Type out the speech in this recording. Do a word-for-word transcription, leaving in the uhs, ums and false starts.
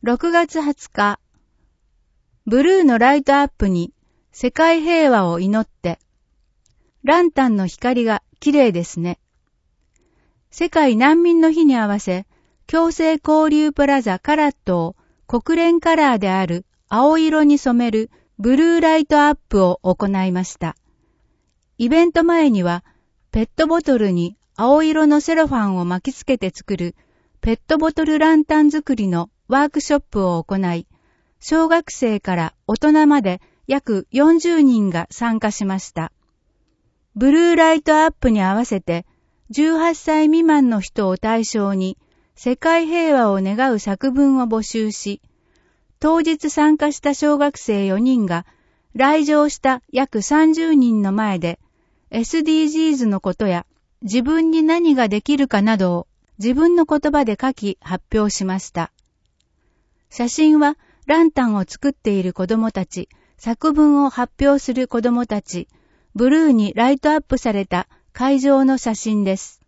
ろくがつはつか、ブルーのライトアップに世界平和を祈って、ランタンの光が綺麗ですね。世界難民の日に合わせ、共生交流プラザカラットを国連カラーである青色に染めるブルーライトアップを行いました。イベント前には、ペットボトルに青色のセロファンを巻きつけて作るペットボトルランタン作りのワークショップを行い、小学生から大人まで約よんじゅうにんが参加しました。ブルーライトアップに合わせてじゅうはっさい未満の人を対象に世界平和を願う作文を募集し、当日参加した小学生よにんが来場した約さんじゅうにんの前で エスディージーズ のことや自分に何ができるかなどを自分の言葉で書き発表しました。写真はランタンを作っている子供たち、作文を発表する子供たち、ブルーにライトアップされた会場の写真です。